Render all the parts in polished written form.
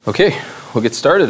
Okay, we'll get started.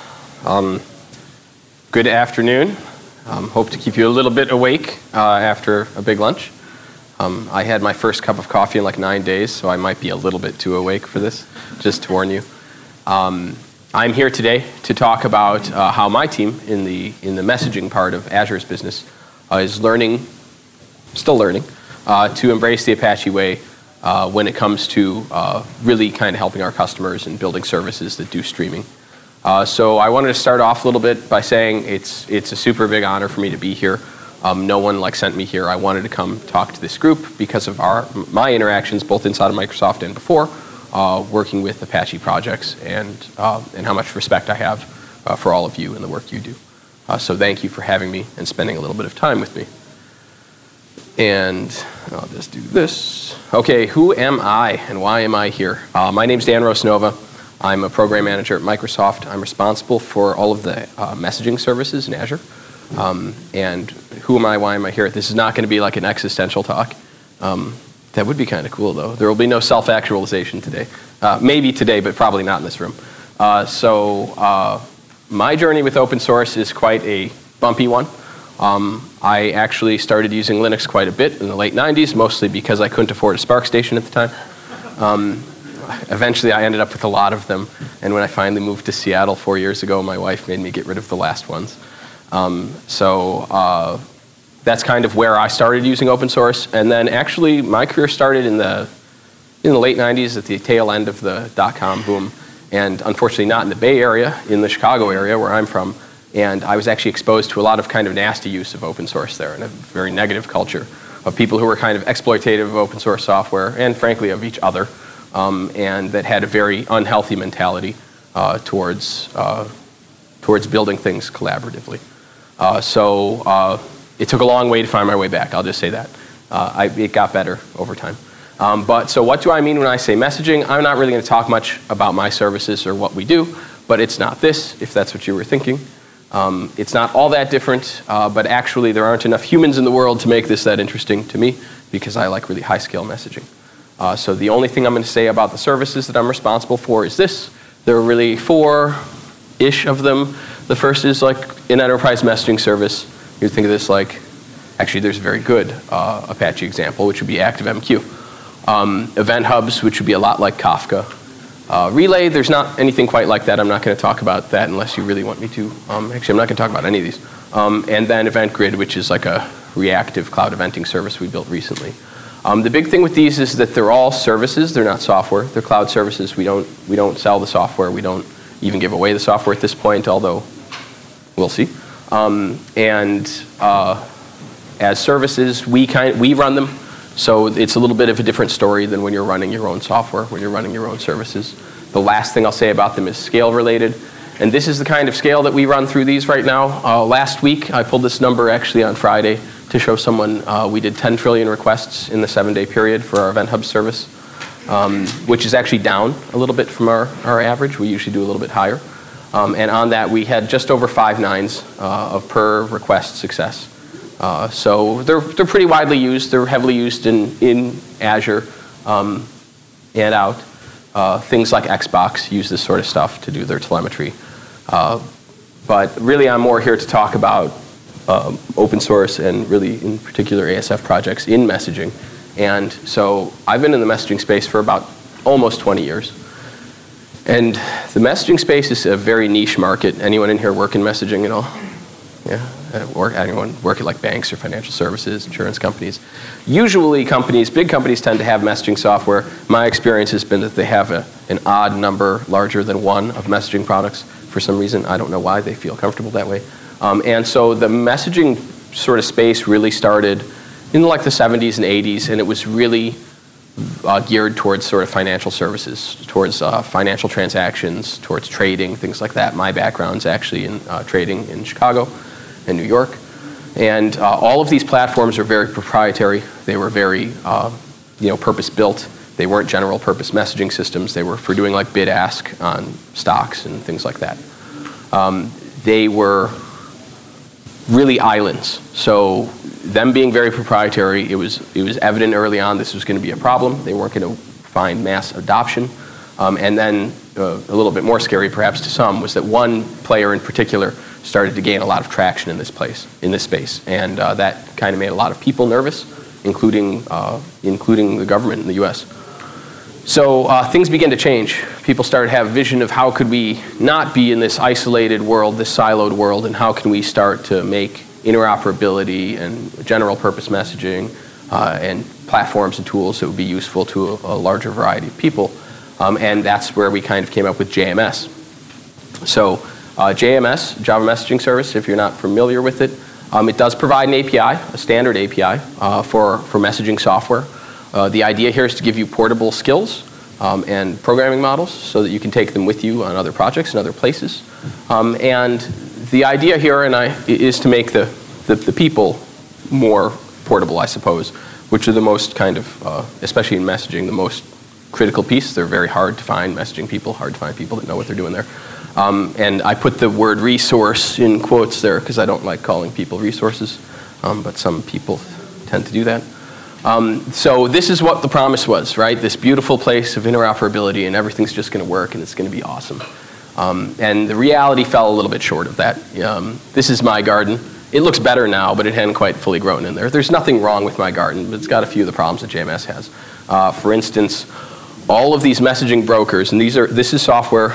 Good afternoon. Hope to keep you a little bit awake after a big lunch. I had my first cup of coffee in like 9 days, so I might be a little bit too awake for this, just to warn you. I'm here today to talk about how my team in the messaging part of Azure's business is still learning, to embrace the Apache way when it comes to really kind of helping our customers and building services that do streaming. So I wanted to start off a little bit by saying it's a super big honor for me to be here. No one sent me here. I wanted to come talk to this group because of my interactions both inside of Microsoft and before, working with Apache projects and how much respect I have for all of you and the work you do. So thank you for having me and spending a little bit of time with me. And I'll just do this. Okay, who am I and why am I here? My name's Dan Rosnova. I'm a program manager at Microsoft. I'm responsible for all of the messaging services in Azure. And who am I, why am I here? This is not going to be like an existential talk. That would be kind of cool, though. There will be no self-actualization today. Maybe today, but probably not in this room. So my journey with open source is quite a bumpy one. I actually started using Linux quite a bit in the late 90s, mostly because I couldn't afford a SPARC station at the time. Eventually, I ended up with a lot of them, and when I finally moved to Seattle 4 years ago, my wife made me get rid of the last ones. So that's kind of where I started using open source, and then actually my career started in the late 90s at the tail end of the .com boom, and unfortunately not in the Bay Area, in the Chicago area where I'm from. And I was actually exposed to a lot of kind of nasty use of open source there and a very negative culture of people who were kind of exploitative of open source software and frankly of each other, and that had a very unhealthy mentality towards building things collaboratively. So it took a long way to find my way back, I'll just say that. It got better over time. So what do I mean when I say messaging? I'm not really going to talk much about my services or what we do, but it's not this, if that's what you were thinking. It's not all that different, but actually there aren't enough humans in the world to make this that interesting to me because I like really high-scale messaging. So the only thing I'm going to say about the services that I'm responsible for is this. There are really four-ish of them. The first is like an enterprise messaging service. You think of this like, actually there's a very good Apache example, which would be ActiveMQ. Event hubs, which would be a lot like Kafka. Relay, there's not anything quite like that. I'm not going to talk about that unless you really want me to. Actually, I'm not going to talk about any of these. And then EventGrid, which is like a reactive cloud eventing service we built recently. The big thing with these is that they're all services. They're not software. They're cloud services. We don't sell the software. We don't even give away the software at this point, although we'll see. As services, we run them. So it's a little bit of a different story than when you're running your own software, when you're running your own services. The last thing I'll say about them is scale related. And this is the kind of scale that we run through these right now. Last week, I pulled this number actually on Friday to show someone we did 10 trillion requests in the 7-day period for our Event Hub service, which is actually down a little bit from our average. We usually do a little bit higher. And on that, we had just over 5 nines of per request success. So they're pretty widely used. They're heavily used in Azure and out. Things like Xbox use this sort of stuff to do their telemetry. But really, I'm more here to talk about open source and really, in particular, ASF projects in messaging. And so I've been in the messaging space for about almost 20 years. And the messaging space is a very niche market. Anyone in here work in messaging at all? Yeah. Anyone work at like banks or financial services, insurance companies. Usually big companies tend to have messaging software. My experience has been that they have an odd number larger than one of messaging products for some reason. I don't know why they feel comfortable that way. And so the messaging sort of space really started in like the 70s and 80s, and it was really geared towards sort of financial services, towards financial transactions, towards trading, things like that. My background's actually in trading in Chicago and New York. And all of these platforms are very proprietary. They were very purpose-built. They weren't general purpose messaging systems. They were for doing like bid-ask on stocks and things like that. They were really islands. So them being very proprietary, it was evident early on this was going to be a problem. They weren't going to find mass adoption. And then a little bit more scary, perhaps to some, was that one player in particular started to gain a lot of traction in this space, and that kind of made a lot of people nervous, including the government in the U.S. So things began to change. People started to have a vision of how could we not be in this isolated world, this siloed world, and how can we start to make interoperability and general purpose messaging and platforms and tools that would be useful to a larger variety of people. And that's where we kind of came up with JMS. So JMS, Java Messaging Service, if you're not familiar with it, it does provide an API, a standard API for messaging software. The idea here is to give you portable skills and programming models so that you can take them with you on other projects and other places. And the idea here is to make the people more portable, I suppose, which are the most kind of, especially in messaging, the most critical piece. They're very hard to find, messaging people, hard to find people that know what they're doing there. And I put the word resource in quotes there because I don't like calling people resources, but some people tend to do that. So this is what the promise was, right? This beautiful place of interoperability and everything's just going to work and it's going to be awesome. And the reality fell a little bit short of that. This is my garden. It looks better now, but it hadn't quite fully grown in there. There's nothing wrong with my garden, but it's got a few of the problems that JMS has. For instance, all of these messaging brokers, and this is software.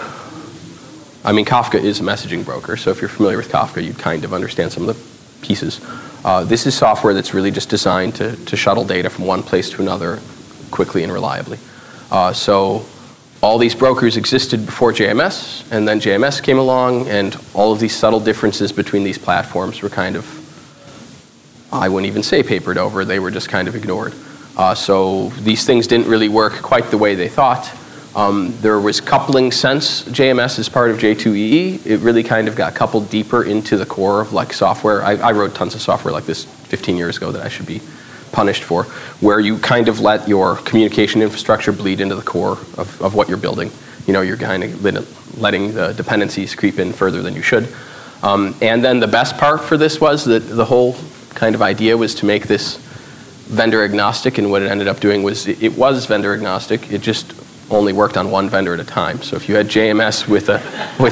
I mean, Kafka is a messaging broker, so if you're familiar with Kafka, you'd kind of understand some of the pieces. This is software that's really just designed to shuttle data from one place to another quickly and reliably. So all these brokers existed before JMS, and then JMS came along, and all of these subtle differences between these platforms were kind of, I wouldn't even say papered over, they were just kind of ignored. So these things didn't really work quite the way they thought. There was coupling since JMS as part of J2EE. It really kind of got coupled deeper into the core of like software. I wrote tons of software like this 15 years ago that I should be punished for, where you kind of let your communication infrastructure bleed into the core of what you're building. You know, you're kind of letting the dependencies creep in further than you should. And then the best part for this was that the whole kind of idea was to make this vendor agnostic, and what it ended up doing was it was vendor agnostic. It just only worked on one vendor at a time. So if you had JMS with an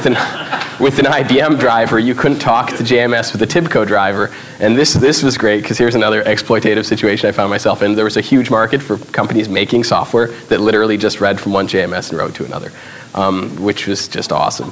IBM driver, you couldn't talk to JMS with a TIBCO driver. And this was great, because here's another exploitative situation I found myself in. There was a huge market for companies making software that literally just read from one JMS and wrote to another, which was just awesome.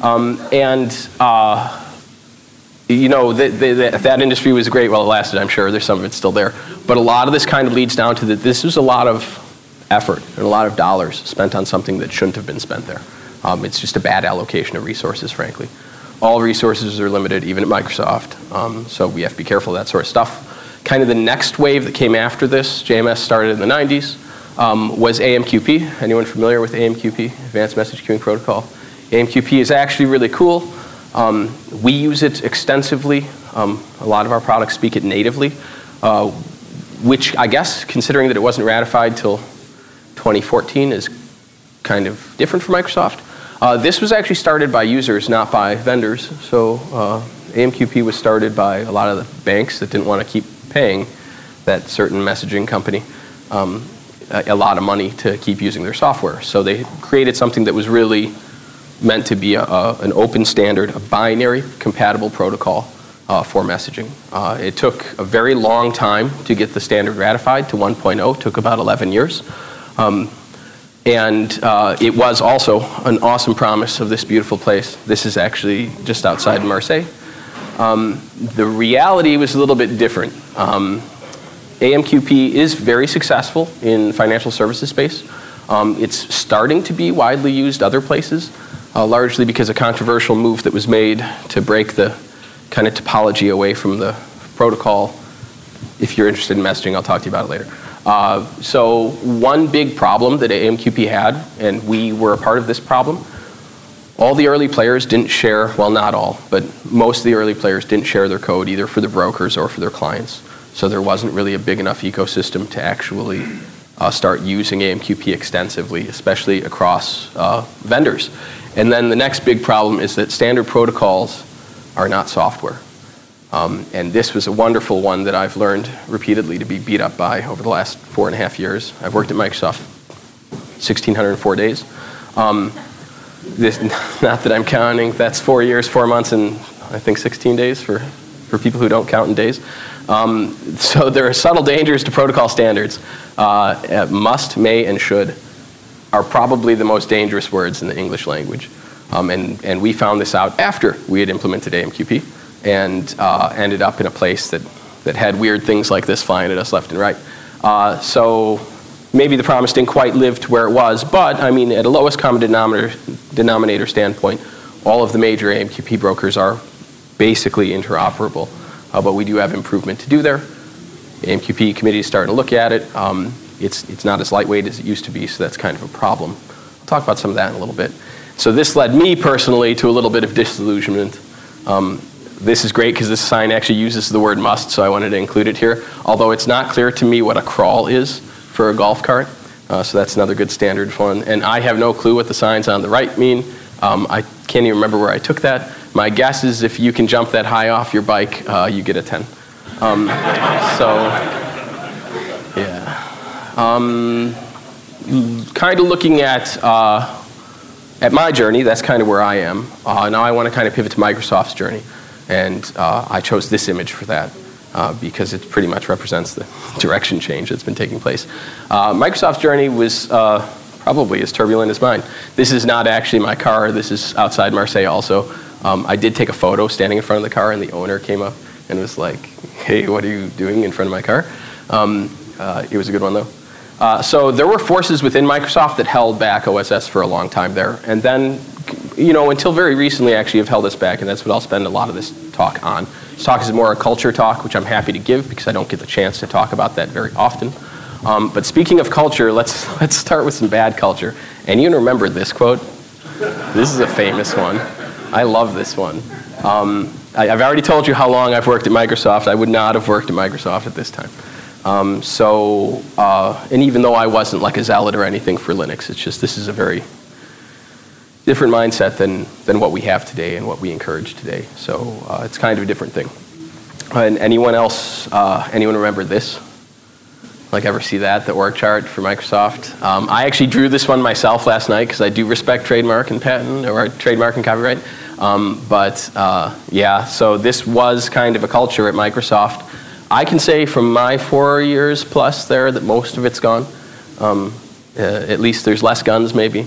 You know, that industry was great while it lasted, I'm sure. There's some of it still there. But a lot of this kind of leads down to that this was a lot of effort and a lot of dollars spent on something that shouldn't have been spent there. It's just a bad allocation of resources, frankly. All resources are limited, even at Microsoft, so we have to be careful of that sort of stuff. Kind of the next wave that came after this, JMS started in the 90s, was AMQP. Anyone familiar with AMQP, Advanced Message Queuing Protocol? AMQP is actually really cool. We use it extensively. A lot of our products speak it natively, which I guess, considering that it wasn't ratified till 2014, is kind of different for Microsoft. This was actually started by users, not by vendors. So AMQP was started by a lot of the banks that didn't want to keep paying that certain messaging company a lot of money to keep using their software. So they created something that was really meant to be an open standard, a binary compatible protocol for messaging. It took a very long time to get the standard ratified to 1.0. It took about 11 years. It was also an awesome promise of this beautiful place. This is actually just outside Marseille. The reality was a little bit different. AMQP is very successful in financial services space. It's starting to be widely used other places, largely because a controversial move that was made to break the kind of topology away from the protocol. If you're interested in messaging, I'll talk to you about it later. So one big problem that AMQP had, and we were a part of this problem, all the early players didn't share, well, not all, but most of the early players didn't share their code either for the brokers or for their clients. So there wasn't really a big enough ecosystem to actually start using AMQP extensively, especially across vendors. And then the next big problem is that standard protocols are not software. And this was a wonderful one that I've learned repeatedly to be beat up by over the last 4.5 years. I've worked at Microsoft 1,604 days. Not that I'm counting, that's 4 years, 4 months, and I think 16 days for people who don't count in days. So there are subtle dangers to protocol standards. Must, may, and should are probably the most dangerous words in the English language. And we found this out after we had implemented AMQP and ended up in a place that had weird things like this flying at us left and right. So maybe the promise didn't quite live to where it was, but I mean, at a lowest common denominator standpoint, all of the major AMQP brokers are basically interoperable. But we do have improvement to do there. The AMQP committee is starting to look at it. It's not as lightweight as it used to be, so that's kind of a problem. I'll talk about some of that in a little bit. So this led me personally to a little bit of disillusionment. This is great because this sign actually uses the word must, so I wanted to include it here. Although it's not clear to me what a crawl is for a golf cart. So that's another good standard one. And I have no clue what the signs on the right mean. I can't even remember where I took that. My guess is if you can jump that high off your bike, you get a 10. Yeah. Kind of looking at my journey, that's kind of where I am. Now I want to kind of pivot to Microsoft's journey. And I chose this image for that because it pretty much represents the direction change that's been taking place. Microsoft's journey was probably as turbulent as mine. This is not actually my car. This is outside Marseille also. I did take a photo standing in front of the car, and the owner came up and was like, hey, what are you doing in front of my car? It was a good one, though. So there were forces within Microsoft that held back OSS for a long time there. And then, you know, until very recently, actually have held us back, and that's what I'll spend a lot of this talk on. This talk is more a culture talk, which I'm happy to give because I don't get the chance to talk about that very often. But speaking of culture, let's start with some bad culture. And you remember this quote? This is a famous one. I love this one. I've already told you how long I've worked at Microsoft. I would not have worked at Microsoft at this time. And even though I wasn't like a zealot or anything for Linux, it's just this is a very different mindset than what we have today and what we encourage today. So it's kind of a different thing. And anyone else, anyone remember this? Like ever see that, the org chart for Microsoft? I actually drew this one myself last night because I do respect trademark and patent, or trademark and copyright. Yeah, so this was kind of a culture at Microsoft. I can say from my 4 years plus there that most of it's gone. At least there's less guns maybe.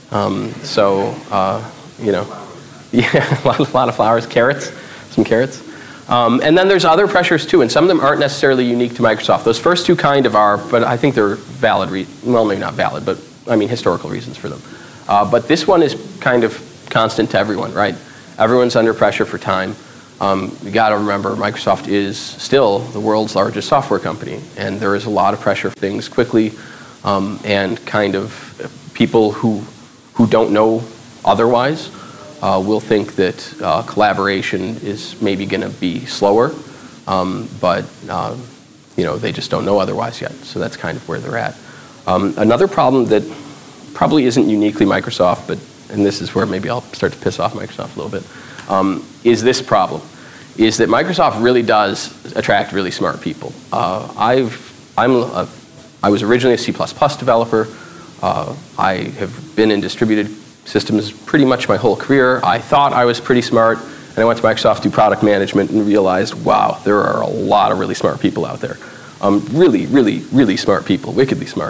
You know, yeah, a lot of flowers, carrots, some carrots. And then there's other pressures too, and some of them aren't necessarily unique to Microsoft. Those first two kind of are, but I think they're valid, well maybe not valid, but I mean historical reasons for them. But this one is kind of constant to everyone, right? Everyone's under pressure for time. You got to remember Microsoft is still the world's largest software company, and there is a lot of pressure for things quickly, and kind of people who don't know otherwise will think that collaboration is maybe going to be slower, but you know, they just don't know otherwise yet. So that's kind of where they're at. Another problem that probably isn't uniquely Microsoft, and this is where maybe I'll start to piss off Microsoft a little bit, is this problem, is that Microsoft really does attract really smart people. I was originally a C++ developer. I have been in distributed systems pretty much my whole career. I thought I was pretty smart, and I went to Microsoft to do product management and realized, wow, there are a lot of really smart people out there. Really, really, really smart people, wickedly smart.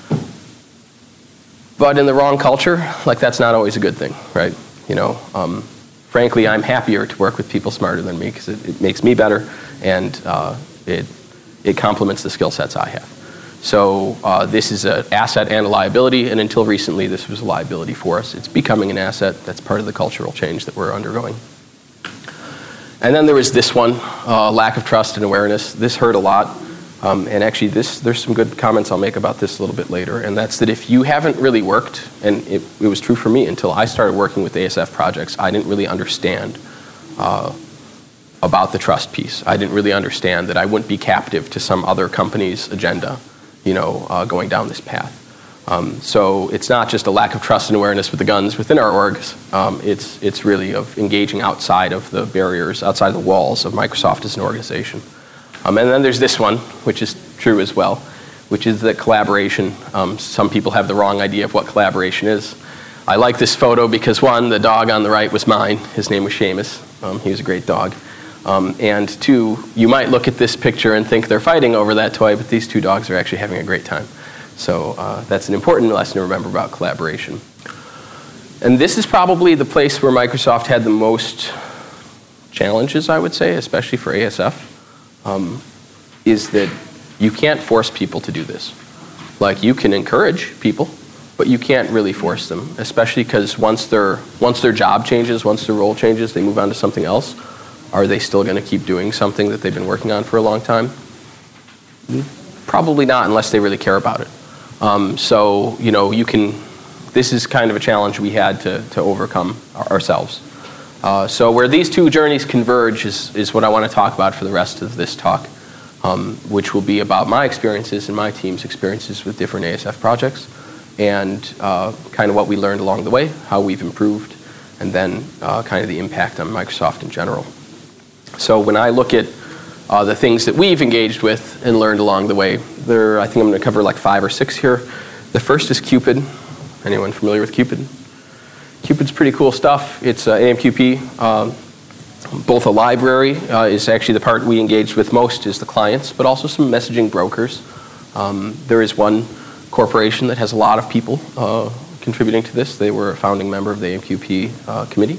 But in the wrong culture, like that's not always a good thing, right? You know, frankly, I'm happier to work with people smarter than me because it makes me better, and it complements the skill sets I have. So this is an asset and a liability, and until recently this was a liability for us. It's becoming an asset. That's part of the cultural change that we're undergoing. And then there was this one, lack of trust and awareness. This hurt a lot, and actually there's some good comments I'll make about this a little bit later, and that's that if you haven't really worked, and it was true for me until I started working with ASF projects, I didn't really understand about the trust piece. I didn't really understand that I wouldn't be captive to some other company's agenda, you know, going down this path. So it's not just a lack of trust and awareness with the guns within our orgs. It's really of engaging outside of the barriers, outside the walls of Microsoft as an organization. And then there's this one, which is true as well, which is that collaboration. Some people have the wrong idea of what collaboration is. I like this photo because, one, the dog on the right was mine. His name was Seamus. He was a great dog. And two, you might look at this picture and think they're fighting over that toy, but these two dogs are actually having a great time. So that's an important lesson to remember about collaboration. And this is probably the place where Microsoft had the most challenges, I would say, especially for ASF, is that you can't force people to do this. Like, you can encourage people, but you can't really force them, especially because once their job changes, once their role changes, they move on to something else. Are they still going to keep doing something that they've been working on for a long time? Probably not, unless they really care about it. So, you know, this is kind of a challenge we had to overcome ourselves. So where these two journeys converge is what I want to talk about for the rest of this talk, which will be about my experiences and my team's experiences with different ASF projects, and kind of what we learned along the way, how we've improved, and then kind of the impact on Microsoft in general. So when I look at the things that we've engaged with and learned along the way, I think I'm going to cover like 5 or 6 here. The first is Cupid. Anyone familiar with Cupid? Cupid's pretty cool stuff. It's AMQP. Both a library is actually the part we engaged with most, is the clients, but also some messaging brokers. There is one corporation that has a lot of people contributing to this. They were a founding member of the AMQP committee.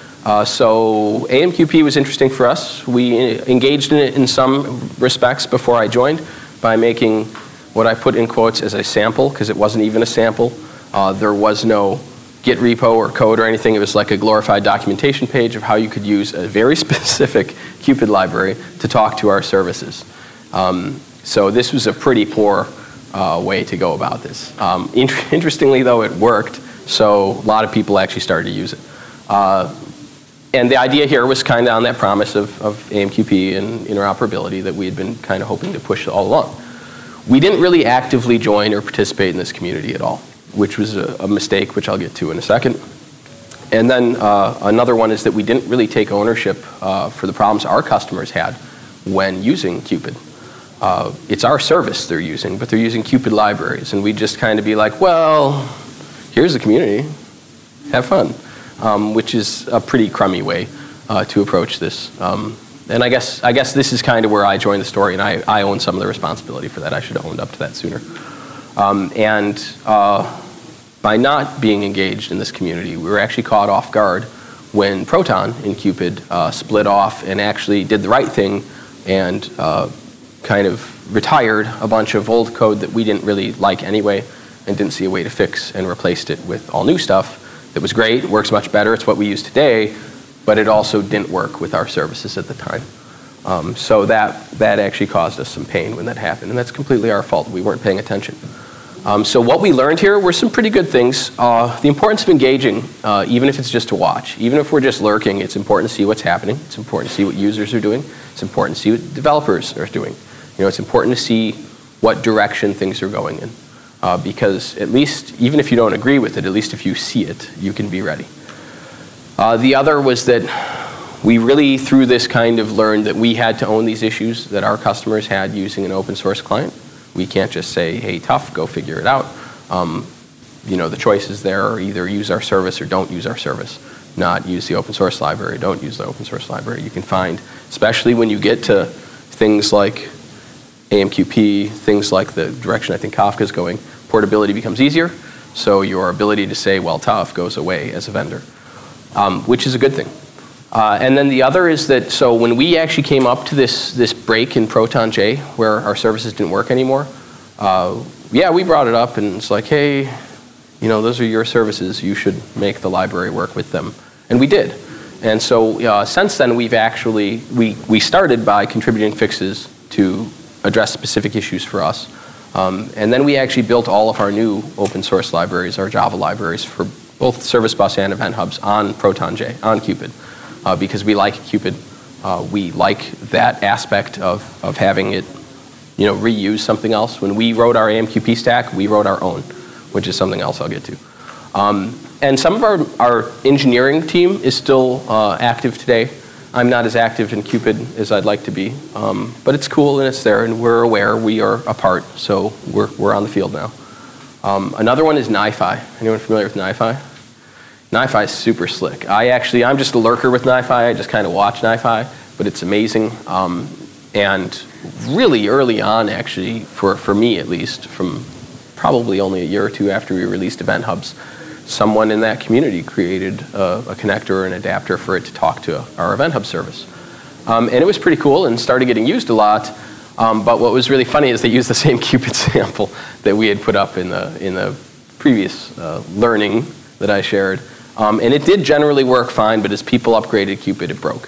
So AMQP was interesting for us. We engaged in it in some respects before I joined by making what I put in quotes as a sample, because it wasn't even a sample. There was no Git repo or code or anything. It was like a glorified documentation page of how you could use a very specific Cupid library to talk to our services. So this was a pretty poor way to go about this. Interestingly, though, it worked, so a lot of people actually started to use it. And the idea here was kind of on that promise of AMQP and interoperability that we had been kind of hoping to push all along. We didn't really actively join or participate in this community at all, which was a mistake, which I'll get to in a second. And then another one is that we didn't really take ownership for the problems our customers had when using Cupid. It's our service they're using, but they're using Cupid libraries. And we just kind of be like, well, here's the community, have fun, which is a pretty crummy way to approach this. And I guess this is kind of where I joined the story, and I own some of the responsibility for that. I should have owned up to that sooner. By not being engaged in this community, we were actually caught off guard when Proton and Cupid split off and actually did the right thing and kind of retired a bunch of old code that we didn't really like anyway and didn't see a way to fix, and replaced it with all new stuff that was great, works much better, it's what we use today, but it also didn't work with our services at the time. So that actually caused us some pain when that happened, and that's completely our fault. We weren't paying attention. So what we learned here were some pretty good things. The importance of engaging, even if it's just to watch. Even if we're just lurking, it's important to see what's happening. It's important to see what users are doing. It's important to see what developers are doing. You know, it's important to see what direction things are going in. Because at least, even if you don't agree with it, at least if you see it, you can be ready. The other was that we really, through this, kind of learned that we had to own these issues that our customers had using an open source client. We can't just say, hey, tough, go figure it out. You know, the choices there are either use our service or don't use our service, not use the open source library, don't use the open source library. You can find, especially when you get to things like AMQP, things like the direction I think Kafka is going, portability becomes easier, so your ability to say, well, tough, goes away as a vendor, which is a good thing. And then the other is that, so when we actually came up to this break in Proton J, where our services didn't work anymore, yeah, we brought it up, and it's like, hey, you know, those are your services, you should make the library work with them. And we did. And so since then, we've actually, we started by contributing fixes to address specific issues for us. And then we actually built all of our new open source libraries, our Java libraries, for both Service Bus and Event Hubs on Proton J, on Cupid. Because we like Cupid. We like that aspect of having it, you know, reuse something else. When we wrote our AMQP stack, we wrote our own, which is something else I'll get to. And some of our engineering team is still active today. I'm not as active in Cupid as I'd like to be, but it's cool and it's there, and we're aware we are a part, so we're on the field now. Another one is NiFi. Anyone familiar with NiFi? NiFi is super slick. I'm just a lurker with NiFi. I just kind of watch NiFi, but it's amazing. And really early on, actually, for me at least, from probably only a year or two after we released Event Hubs, someone in that community created a connector or an adapter for it to talk to our Event Hub service. And it was pretty cool and started getting used a lot. But what was really funny is they used the same Cupid sample that we had put up in the previous learning that I shared. And it did generally work fine, but as people upgraded Cupid, it broke.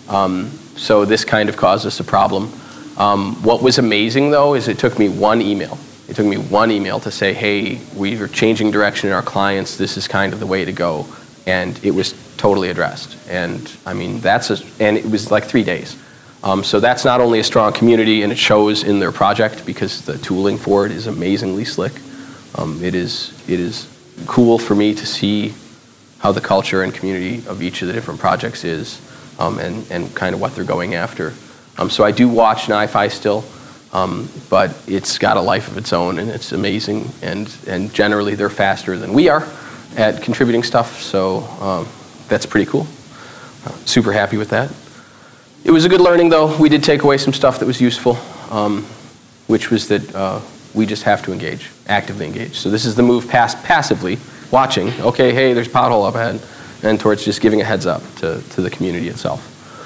So this kind of caused us a problem. What was amazing, though, is it took me one email. It took me one email to say, hey, we are changing direction in our clients. This is kind of the way to go. And it was totally addressed. And I mean, and it was like 3 days. So that's not only a strong community, and it shows in their project because the tooling for it is amazingly slick. It is cool for me to see how the culture and community of each of the different projects is, and kind of what they're going after. So I do watch NiFi still, but it's got a life of its own, and it's amazing. And generally, they're faster than we are at contributing stuff. So that's pretty cool. Super happy with that. It was a good learning, though. We did take away some stuff that was useful, which was that we just have to engage, actively engage. So this is the move past passively watching. Okay, hey, there's a pothole up ahead, and towards just giving a heads up to the community itself.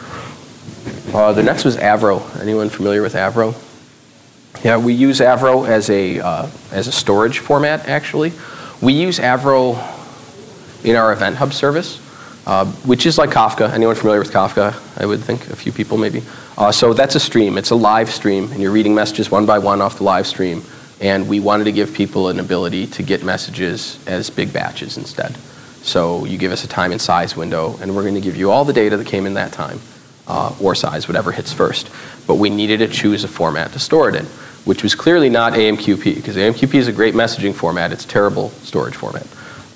The next was Avro. Anyone familiar with Avro? Yeah, we use Avro as a storage format, actually. We use Avro in our Event Hub service, which is like Kafka. Anyone familiar with Kafka? I would think a few people maybe. So that's a stream. It's a live stream, and you're reading messages one by one off the live stream. And we wanted to give people an ability to get messages as big batches instead. So you give us a time and size window, and we're going to give you all the data that came in that time, or size, whatever hits first. But we needed to choose a format to store it in, which was clearly not AMQP, because AMQP is a great messaging format. It's a terrible storage format.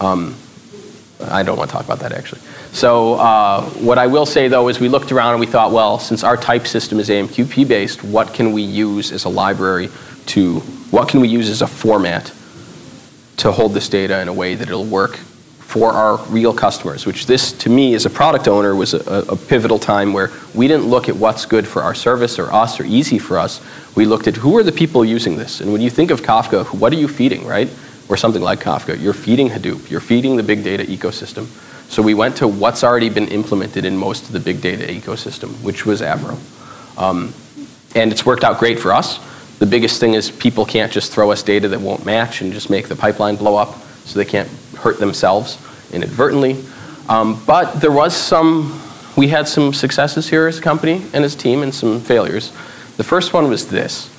I don't want to talk about that, actually. So what I will say, though, is we looked around and we thought, well, since our type system is AMQP-based, what can we use as a library what can we use as a format to hold this data in a way that it'll work for our real customers, which this, to me, as a product owner, was a pivotal time where we didn't look at what's good for our service or us or easy for us. We looked at who are the people using this. And when you think of Kafka, what are you feeding, right? Or something like Kafka. You're feeding Hadoop. You're feeding the big data ecosystem. So we went to what's already been implemented in most of the big data ecosystem, which was Avro. And it's worked out great for us. The biggest thing is people can't just throw us data that won't match and just make the pipeline blow up, so they can't hurt themselves inadvertently. But there was we had some successes here as a company and as a team, and some failures. The first one was this.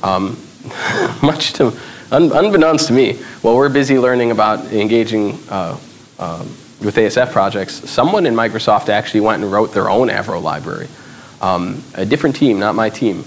Unbeknownst to me, while we're busy learning about engaging with ASF projects, someone in Microsoft actually went and wrote their own Avro library. A different team, not my team.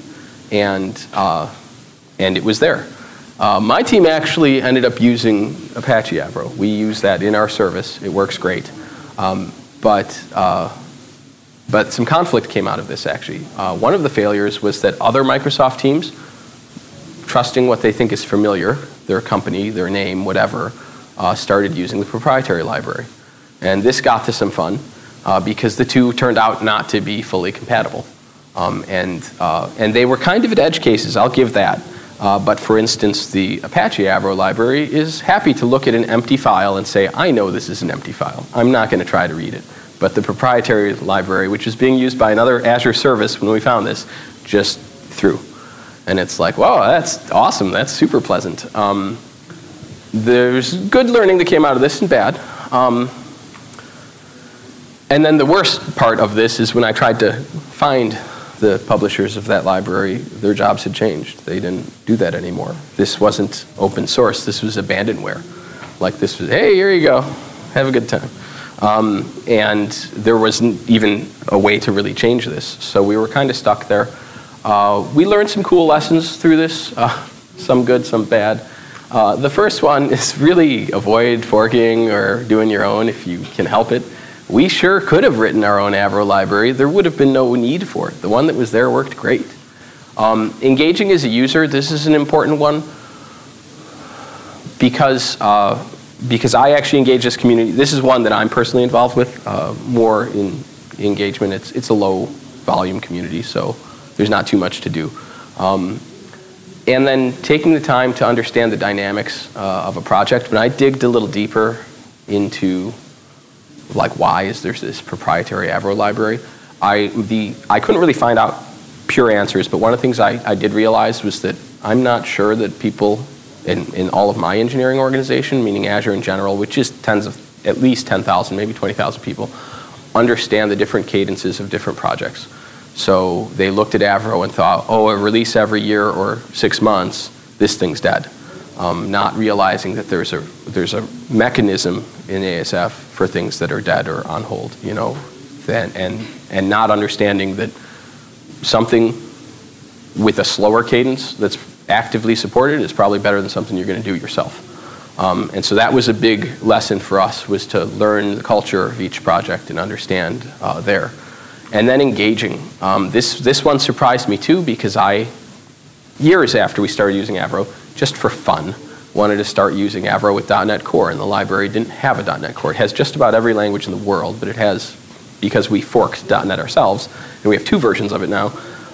And it was there. My team actually ended up using Apache Avro. We use that in our service. It works great. But some conflict came out of this, actually. One of the failures was that other Microsoft teams, trusting what they think is familiar, their company, their name, whatever, started using the proprietary library. And this got to some fun because the two turned out not to be fully compatible. And they were kind of at edge cases, I'll give that. But for instance, the Apache Avro library is happy to look at an empty file and say, I know this is an empty file. I'm not going to try to read it. But the proprietary library, which is being used by another Azure service when we found this, just threw. And it's like, whoa, that's awesome. That's super pleasant. There's good learning that came out of this and bad. And then the worst part of this is when I tried to find the publishers of that library, their jobs had changed. They didn't do that anymore. This wasn't open source. This was abandonware. Like this was, hey, here you go. Have a good time. And there wasn't even a way to really change this. So we were kind of stuck there. We learned some cool lessons through this, some good, some bad. The first one is really avoid forking or doing your own if you can help it. We sure could have written our own Avro library. There would have been no need for it. The one that was there worked great. Engaging as a user, this is an important one because because I actually engage this community. This is one that I'm personally involved with, more in engagement. It's a low volume community, so there's not too much to do. And then taking the time to understand the dynamics of a project. When I digged a little deeper into like why is there this proprietary Avro library, I couldn't really find out pure answers, but one of the things I did realize was that I'm not sure that people in all of my engineering organization, meaning Azure in general, which is at least 10,000, maybe 20,000 people, understand the different cadences of different projects. So they looked at Avro and thought, oh, a release every year or 6 months, this thing's dead. Not realizing that there's a mechanism in ASF for things that are dead or on hold, you know, and not understanding that something with a slower cadence that's actively supported is probably better than something you're going to do yourself. And so that was a big lesson for us, was to learn the culture of each project and understand there. And then engaging. This one surprised me too, because years after we started using Avro, just for fun, wanted to start using Avro with .NET Core, and the library didn't have a .NET Core. It has just about every language in the world, but it has, because we forked .NET ourselves, and we have 2 versions of it now,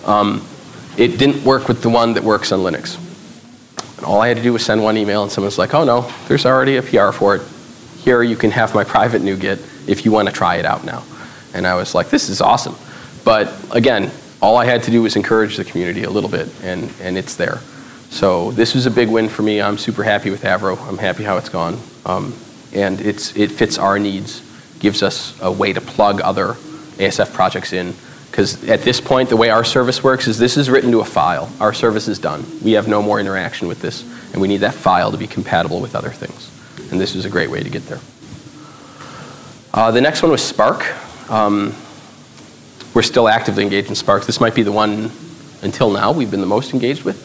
it didn't work with the one that works on Linux. And all I had to do was send one email, and someone's like, oh no, there's already a PR for it. Here, you can have my private NuGet if you want to try it out now. And I was like, this is awesome. But again, all I had to do was encourage the community a little bit, and it's there. So this was a big win for me. I'm super happy with Avro. I'm happy how it's gone. And it fits our needs, gives us a way to plug other ASF projects in. Because at this point, the way our service works is this is written to a file. Our service is done. We have no more interaction with this, and we need that file to be compatible with other things. And this was a great way to get there. The next one was Spark. We're still actively engaged in Spark. This might be the one, until now, we've been the most engaged with.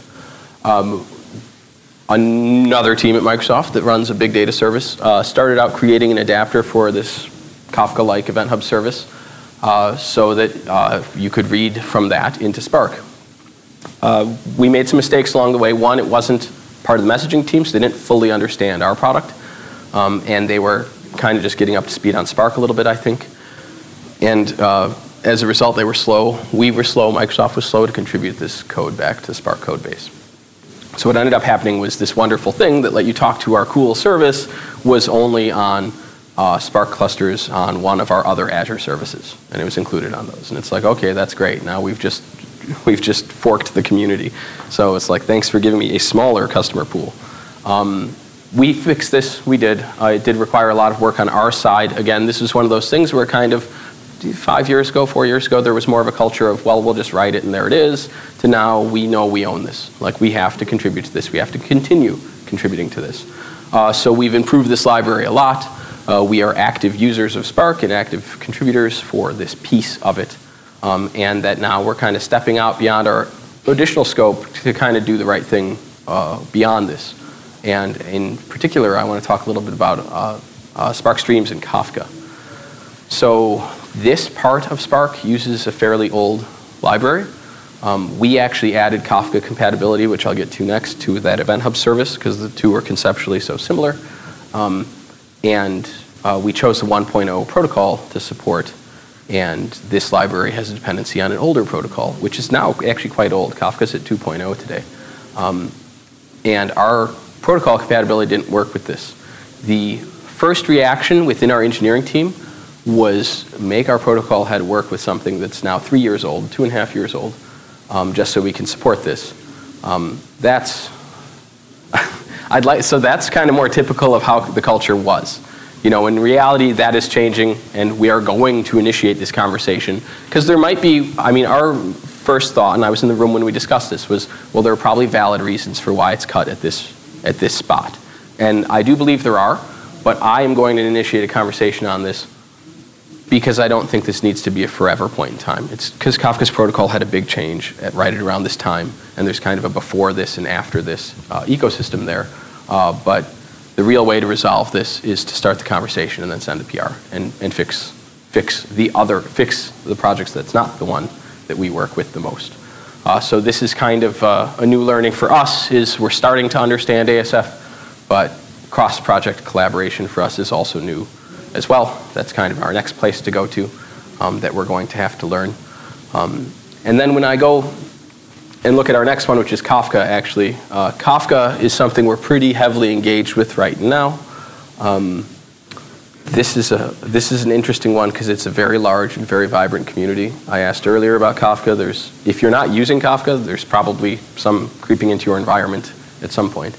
Another team at Microsoft that runs a big data service started out creating an adapter for this Kafka-like Event Hub service so that you could read from that into Spark. We made some mistakes along the way. One, it wasn't part of the messaging team, so they didn't fully understand our product. And they were kind of just getting up to speed on Spark a little bit, I think. And as a result, they were slow. We were slow. Microsoft was slow to contribute this code back to the Spark code base. So what ended up happening was this wonderful thing that let you talk to our cool service was only on Spark clusters on one of our other Azure services, and it was included on those. And it's like, okay, that's great. Now we've just forked the community. So it's like, thanks for giving me a smaller customer pool. We fixed this. We did. It did require a lot of work on our side. Again, this was one of those things where kind of 4 years ago, there was more of a culture of, well, we'll just write it and there it is, to now we know we own this. Like, we have to contribute to this. We have to continue contributing to this. So we've improved this library a lot. We are active users of Spark and active contributors for this piece of it. And that now we're kind of stepping out beyond our additional scope to kind of do the right thing beyond this. And in particular, I want to talk a little bit about Spark Streams and Kafka. So this part of Spark uses a fairly old library. We actually added Kafka compatibility, which I'll get to next, to that Event Hub service, because the two are conceptually so similar. And we chose the 1.0 protocol to support. And this library has a dependency on an older protocol, which is now actually quite old. Kafka's at 2.0 today. And our protocol compatibility didn't work with this. The first reaction within our engineering team was make our protocol head work with something that's now 3 years old, 2.5 years old, just so we can support this. So that's kind of more typical of how the culture was. You know, in reality, that is changing, and we are going to initiate this conversation. Because there might be, I mean, our first thought, and I was in the room when we discussed this, was, well, there are probably valid reasons for why it's cut at this spot. And I do believe there are, but I am going to initiate a conversation on this because I don't think this needs to be a forever point in time. It's because Kafka's protocol had a big change right at around this time, and there's kind of a before this and after this ecosystem there. But the real way to resolve this is to start the conversation and then send a PR and fix the projects that's not the one that we work with the most. So this is kind of a new learning for us, is we're starting to understand ASF, but cross-project collaboration for us is also new as well. That's kind of our next place to go to that we're going to have to learn. And then when I go and look at our next one, which is Kafka, actually, Kafka is something we're pretty heavily engaged with right now. This is an interesting one because it's a very large and very vibrant community. I asked earlier about Kafka. If you're not using Kafka, there's probably some creeping into your environment at some point.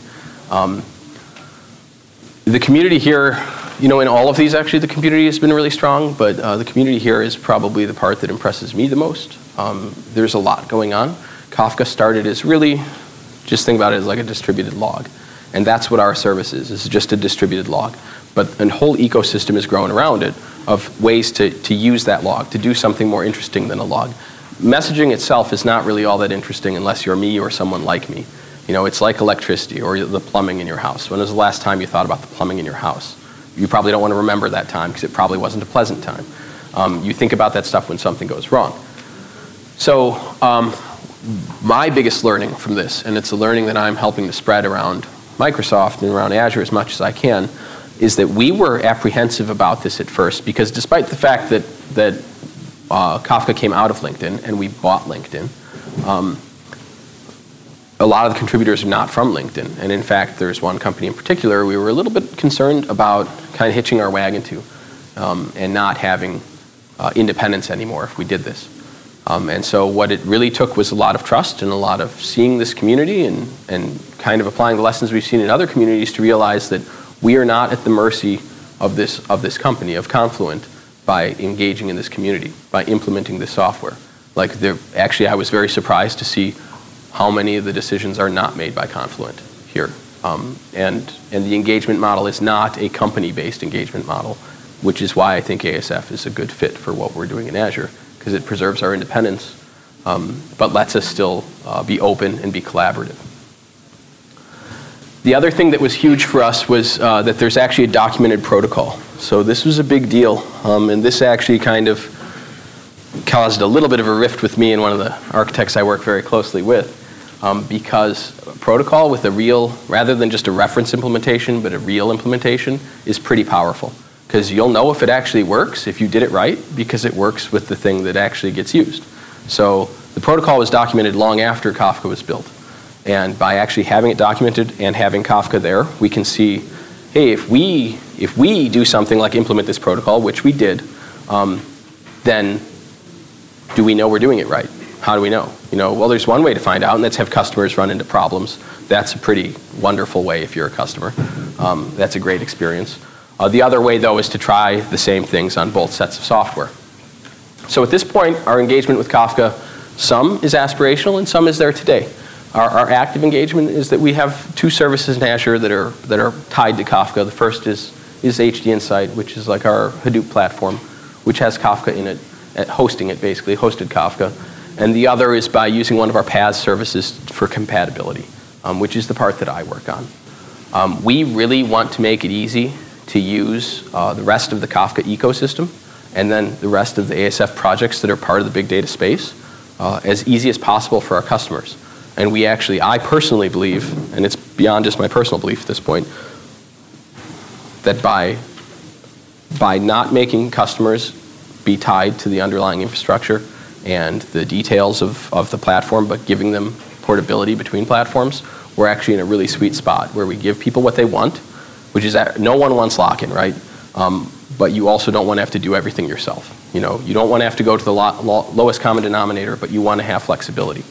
The community here, in all of these actually, the community has been really strong, but the community here is probably the part that impresses me the most. There's a lot going on. Kafka started as really, just think about it as like a distributed log. And that's what our service is. It's just a distributed log. But a whole ecosystem is growing around it of ways to use that log, to do something more interesting than a log. Messaging itself is not really all that interesting unless you're me or someone like me. It's like electricity or the plumbing in your house. When was the last time you thought about the plumbing in your house? You probably don't want to remember that time because it probably wasn't a pleasant time. You think about that stuff when something goes wrong. So my biggest learning from this, and it's a learning that I'm helping to spread around Microsoft and around Azure as much as I can, is that we were apprehensive about this at first because despite the fact that Kafka came out of LinkedIn and we bought LinkedIn, a lot of the contributors are not from LinkedIn. And in fact, there's one company in particular we were a little bit concerned about kind of hitching our wagon to and not having independence anymore if we did this. And so what it really took was a lot of trust and a lot of seeing this community and kind of applying the lessons we've seen in other communities to realize that we are not at the mercy of this company, of Confluent, by engaging in this community, by implementing this software. Actually, I was very surprised to see how many of the decisions are not made by Confluent here. And the engagement model is not a company-based engagement model, which is why I think ASF is a good fit for what we're doing in Azure, because it preserves our independence, but lets us still be open and be collaborative. The other thing that was huge for us was that there's actually a documented protocol. So this was a big deal, and this actually kind of caused a little bit of a rift with me and one of the architects I work very closely with, because protocol with a real, rather than just a reference implementation, but a real implementation is pretty powerful. Because you'll know if it actually works, if you did it right, because it works with the thing that actually gets used. So the protocol was documented long after Kafka was built. And by actually having it documented and having Kafka there, we can see, hey, if we do something like implement this protocol, which we did, then do we know we're doing it right? How do we know? Well, there's one way to find out, and that's have customers run into problems. That's a pretty wonderful way if you're a customer. That's a great experience. The other way, though, is to try the same things on both sets of software. So at this point, our engagement with Kafka, some is aspirational and some is there today. Our active engagement is that we have two services in Azure that are tied to Kafka. The first is HD Insight, which is like our Hadoop platform, which has Kafka in it, hosting it basically, hosted Kafka. And the other is by using one of our PaaS services for compatibility, which is the part that I work on. We really want to make it easy to use the rest of the Kafka ecosystem and then the rest of the ASF projects that are part of the big data space as easy as possible for our customers. And I personally believe, and it's beyond just my personal belief at this point, that by not making customers be tied to the underlying infrastructure and the details of the platform, but giving them portability between platforms, we're actually in a really sweet spot where we give people what they want, which is that no one wants lock-in, right? But you also don't want to have to do everything yourself. You don't want to have to go to the lowest common denominator, but you want to have flexibility.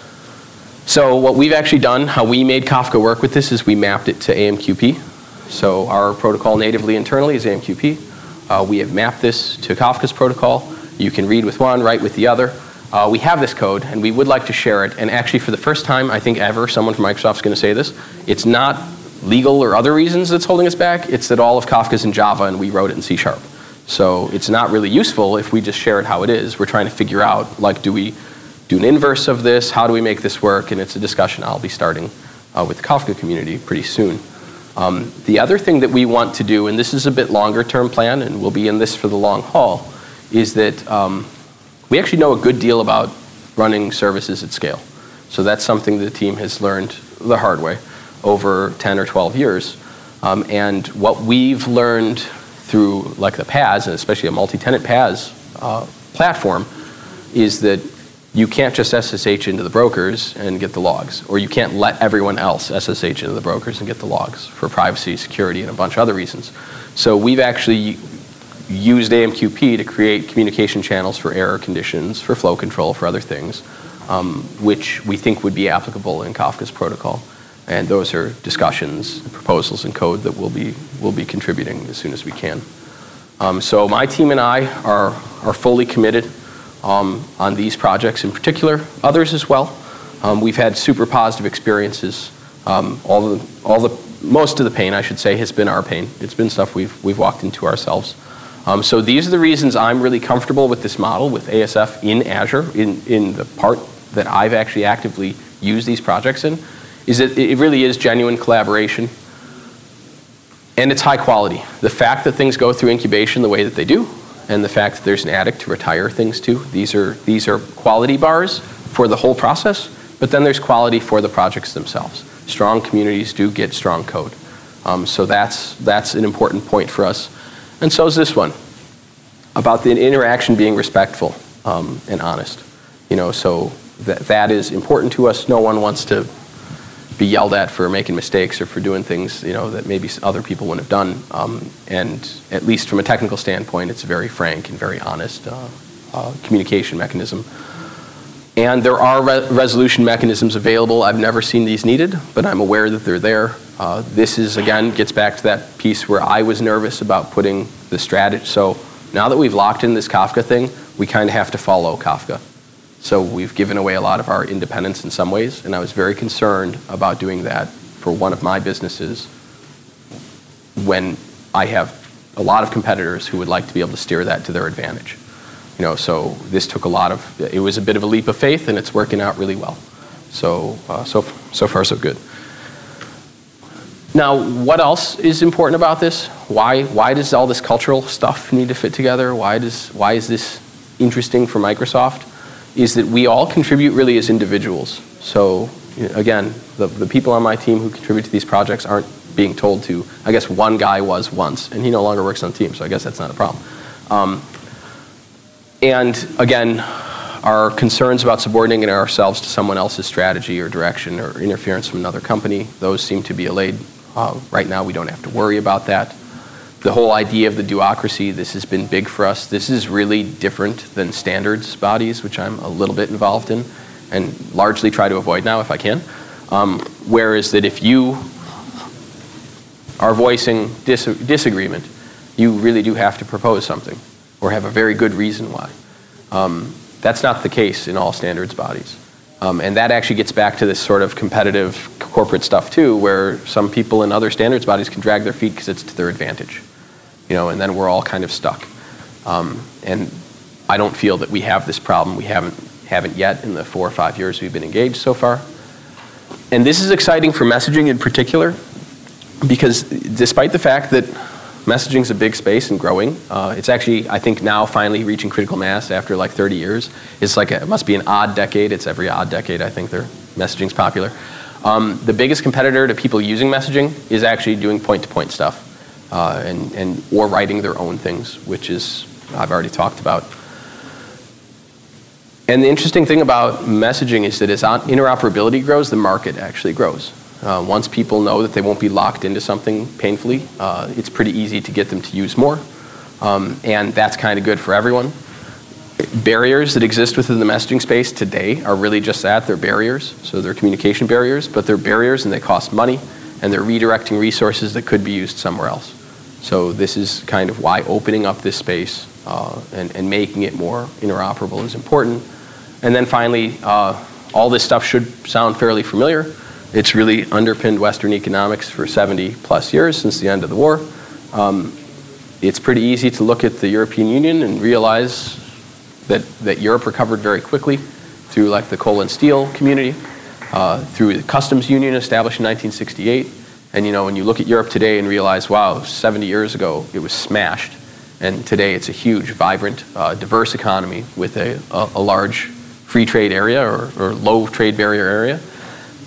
So what we've actually done, how we made Kafka work with this, is we mapped it to AMQP. So our protocol natively internally is AMQP. We have mapped this to Kafka's protocol. You can read with one, write with the other. We have this code, and we would like to share it. And actually, for the first time, I think ever, someone from Microsoft is going to say this. It's not legal or other reasons that's holding us back. It's that all of Kafka's in Java, and we wrote it in C#. So it's not really useful if we just share it how it is. We're trying to figure out, do we do an inverse of this? How do we make this work? And it's a discussion I'll be starting with the Kafka community pretty soon. The other thing that we want to do, and this is a bit longer term plan, and we'll be in this for the long haul, is that we actually know a good deal about running services at scale. So that's something the team has learned the hard way over 10 or 12 years. And what we've learned through like the PaaS, and especially a multi-tenant PaaS platform, is that you can't just SSH into the brokers and get the logs, or you can't let everyone else SSH into the brokers and get the logs for privacy, security, and a bunch of other reasons. So we've actually used AMQP to create communication channels for error conditions, for flow control, for other things, which we think would be applicable in Kafka's protocol. And those are discussions, proposals, and code that we'll be contributing as soon as we can. So my team and I are fully committed on these projects in particular, others as well. We've had super positive experiences. Most of the pain, I should say, has been our pain. It's been stuff we've walked into ourselves. So these are the reasons I'm really comfortable with this model, with ASF in Azure, in the part that I've actually actively used these projects in, is that it really is genuine collaboration, and it's high quality. The fact that things go through incubation the way that they do, and the fact that there's an addict to retire things to, these are quality bars for the whole process, but then there's quality for the projects themselves. Strong communities do get strong code. So that's an important point for us. And so is this one, about the interaction being respectful and honest. So that is important to us. No one wants to be yelled at for making mistakes or for doing things that maybe other people wouldn't have done. And at least from a technical standpoint, it's a very frank and very honest communication mechanism. And there are resolution mechanisms available. I've never seen these needed, but I'm aware that they're there. This is, again, gets back to that piece where I was nervous about putting the strategy. So now that we've locked in this Kafka thing, we kind of have to follow Kafka. So we've given away a lot of our independence in some ways, and I was very concerned about doing that for one of my businesses when I have a lot of competitors who would like to be able to steer that to their advantage. So this took it was a bit of a leap of faith, and it's working out really well. So far so good. Now, what else is important about this? Why does all this cultural stuff need to fit together? Why is this interesting for Microsoft? Is that we all contribute really as individuals. So again, the people on my team who contribute to these projects aren't being told to. I guess one guy was once, and he no longer works on the team, so I guess that's not a problem. And again, our concerns about subordinating ourselves to someone else's strategy or direction or interference from another company, those seem to be allayed. Right now, we don't have to worry about that. The whole idea of the duocracy, this has been big for us. This is really different than standards bodies, which I'm a little bit involved in and largely try to avoid now if I can. Whereas that if you are voicing disagreement, you really do have to propose something or have a very good reason why. That's not the case in all standards bodies. And that actually gets back to this sort of competitive corporate stuff too, where some people in other standards bodies can drag their feet because it's to their advantage. And then we're all kind of stuck. And I don't feel that we have this problem. We haven't yet in the 4 or 5 years we've been engaged so far. And this is exciting for messaging in particular, because despite the fact that messaging is a big space and growing, it's actually, I think, now finally reaching critical mass after like 30 years. It's like it must be an odd decade. It's every odd decade, I think, messaging's popular. The biggest competitor to people using messaging is actually doing point-to-point stuff. Or writing their own things, which is, I've already talked about. And the interesting thing about messaging is that as interoperability grows, the market actually grows. Once people know that they won't be locked into something painfully, it's pretty easy to get them to use more. And that's kind of good for everyone. Barriers that exist within the messaging space today are really just that. They're barriers. So they're communication barriers, but they're barriers and they cost money, and they're redirecting resources that could be used somewhere else. So this is kind of why opening up this space and making it more interoperable is important. And then finally, all this stuff should sound fairly familiar. It's really underpinned Western economics for 70 plus years since the end of the war. It's pretty easy to look at the European Union and realize that Europe recovered very quickly through like the coal and steel community, through the customs union established in 1968. And when you look at Europe today and realize, wow, 70 years ago it was smashed, and today it's a huge, vibrant, diverse economy with a large free trade area or low trade barrier area.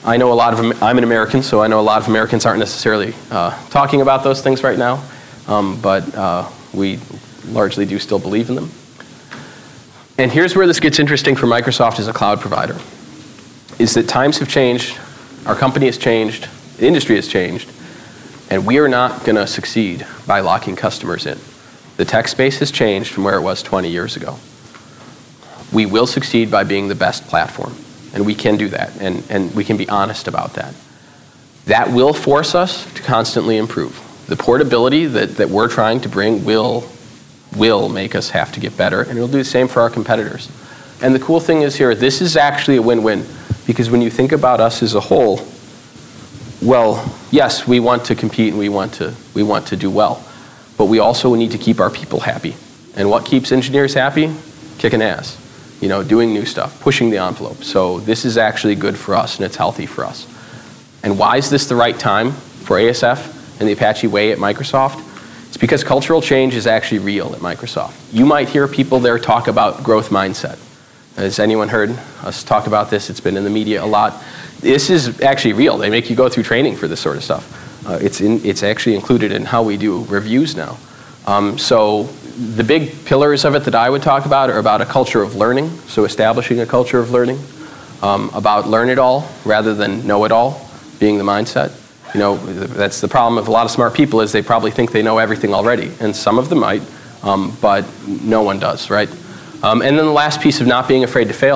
I know I'm an American, so I know a lot of Americans aren't necessarily talking about those things right now, but we largely do still believe in them. And here's where this gets interesting for Microsoft as a cloud provider, is that times have changed, our company has changed, the industry has changed, and we are not going to succeed by locking customers in. The tech space has changed from where it was 20 years ago. We will succeed by being the best platform, and we can do that, and we can be honest about that. That will force us to constantly improve. The portability that we're trying to bring will make us have to get better, and it'll do the same for our competitors. And the cool thing is here, this is actually a win-win, because when you think about us as a whole, well, yes, we want to compete and we want to do well, but we also need to keep our people happy. And what keeps engineers happy? Kicking ass, doing new stuff, pushing the envelope. So this is actually good for us, and it's healthy for us. And why is this the right time for ASF and the Apache Way at Microsoft? It's because cultural change is actually real at Microsoft. You might hear people there talk about growth mindset. Has anyone heard us talk about this? It's been in the media a lot. This is actually real. They make you go through training for this sort of stuff. It's actually included in how we do reviews now. So the big pillars of it that I would talk about are about a culture of learning, so establishing a culture of learning, about learn it all rather than know it all, being the mindset. That's the problem of a lot of smart people, is they probably think they know everything already, and some of them might, but no one does, right? And then the last piece of not being afraid to fail.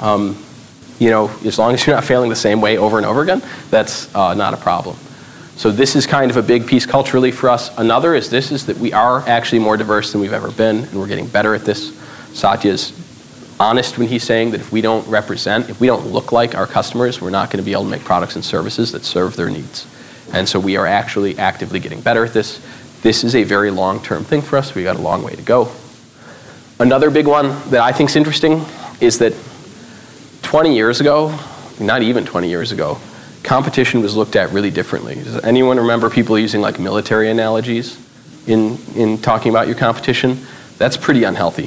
As long as you're not failing the same way over and over again, that's not a problem. So this is kind of a big piece culturally for us. Another is that we are actually more diverse than we've ever been, and we're getting better at this. Satya's honest when he's saying that if we don't look like our customers, we're not going to be able to make products and services that serve their needs. And so we are actually actively getting better at this. This is a very long-term thing for us. We got a long way to go. Another big one that I think is interesting is that 20 years ago, not even 20 years ago, competition was looked at really differently. Does anyone remember people using like military analogies in talking about your competition? That's pretty unhealthy.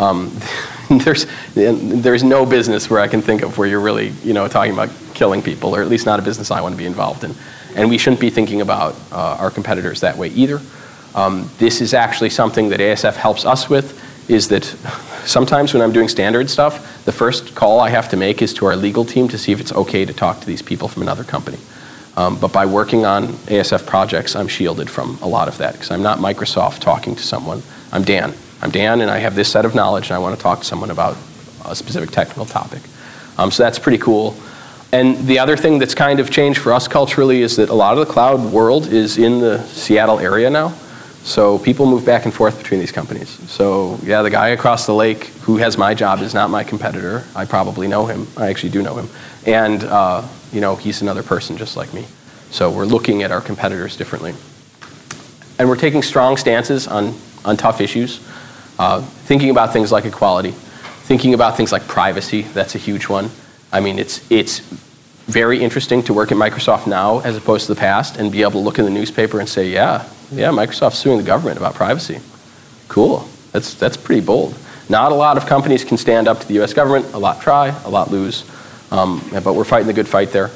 There's no business where I can think of where you're really talking about killing people, or at least not a business I want to be involved in. And we shouldn't be thinking about our competitors that way either. This is actually something that ASF helps us with, is that sometimes when I'm doing standard stuff, the first call I have to make is to our legal team to see if it's okay to talk to these people from another company. But by working on ASF projects, I'm shielded from a lot of that, because I'm not Microsoft talking to someone. I'm Dan, and I have this set of knowledge, and I want to talk to someone about a specific technical topic. So that's pretty cool. And the other thing that's kind of changed for us culturally is that a lot of the cloud world is in the Seattle area now. So people move back and forth between these companies. So yeah, the guy across the lake who has my job is not my competitor. I probably know him. I actually do know him. And he's another person just like me. So we're looking at our competitors differently. And we're taking strong stances on tough issues, thinking about things like equality, thinking about things like privacy. That's a huge one. I mean, it's very interesting to work at Microsoft now as opposed to the past and be able to look in the newspaper and say, yeah, Microsoft's suing the government about privacy. Cool. That's pretty bold. Not a lot of companies can stand up to the US government. A lot try, a lot lose. But we're fighting the good fight there.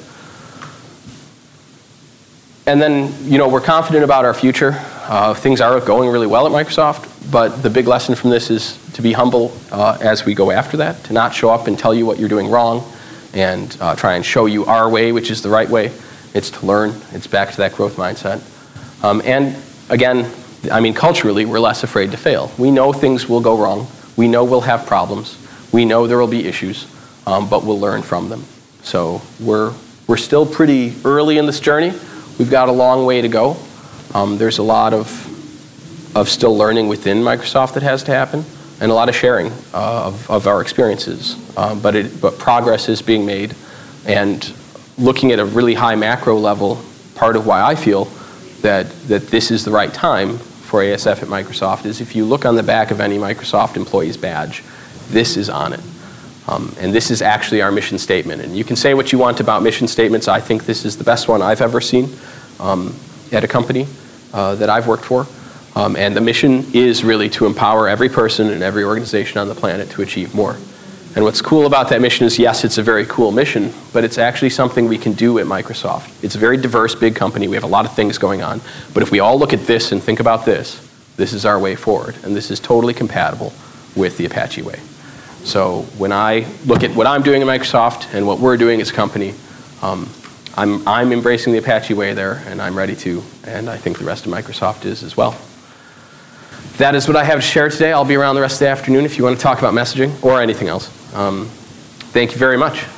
And then, we're confident about our future. Things are going really well at Microsoft, but the big lesson from this is to be humble as we go after that, to not show up and tell you what you're doing wrong and try and show you our way, which is the right way. It's to learn. It's back to that growth mindset. And again, culturally, we're less afraid to fail. We know things will go wrong. We know we'll have problems. We know there will be issues, but we'll learn from them. So we're still pretty early in this journey. We've got a long way to go. There's a lot of still learning within Microsoft that has to happen, and a lot of sharing of our experiences. But progress is being made, and looking at a really high macro level, part of why I feel that this is the right time for ASF at Microsoft is if you look on the back of any Microsoft employee's badge, this is on it. And this is actually our mission statement. And you can say what you want about mission statements. I think this is the best one I've ever seen at a company that I've worked for. And the mission is really to empower every person and every organization on the planet to achieve more. And what's cool about that mission is, yes, it's a very cool mission, but it's actually something we can do at Microsoft. It's a very diverse, big company. We have a lot of things going on. But if we all look at this and think about this is our way forward. And this is totally compatible with the Apache way. So when I look at what I'm doing at Microsoft and what we're doing as a company, I'm embracing the Apache way there, and I'm ready to, and I think the rest of Microsoft is as well. That is what I have to share today. I'll be around the rest of the afternoon if you want to talk about messaging or anything else. Thank you very much.